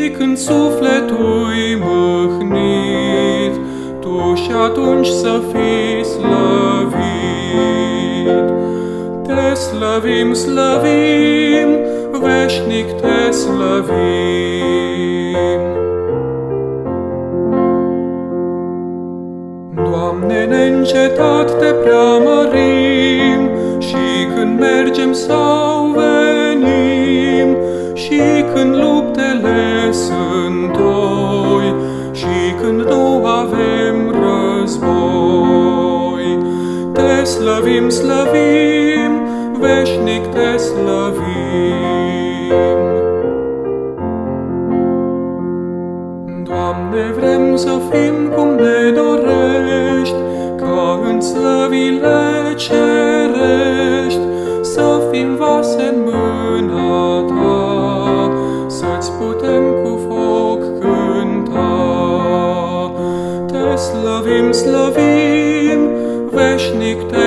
când sufletul-i mâhnit, tu și atunci să fii slăvit. Te slăvim, slăvim, veșnic te slăvim. Doamne, neîncetat te preamărim, și când mergem sau venim, și când luptele sunt toi, și când nu avem război. Te slăvim, slăvim, veșnic te slăvim. Doamne, vrem să fim cum ne dorești, ca în slăvile cerești, să fim vase în mâna ta, să-ți putem cu foc cânta. Te slăvim, slăvim, veșnic te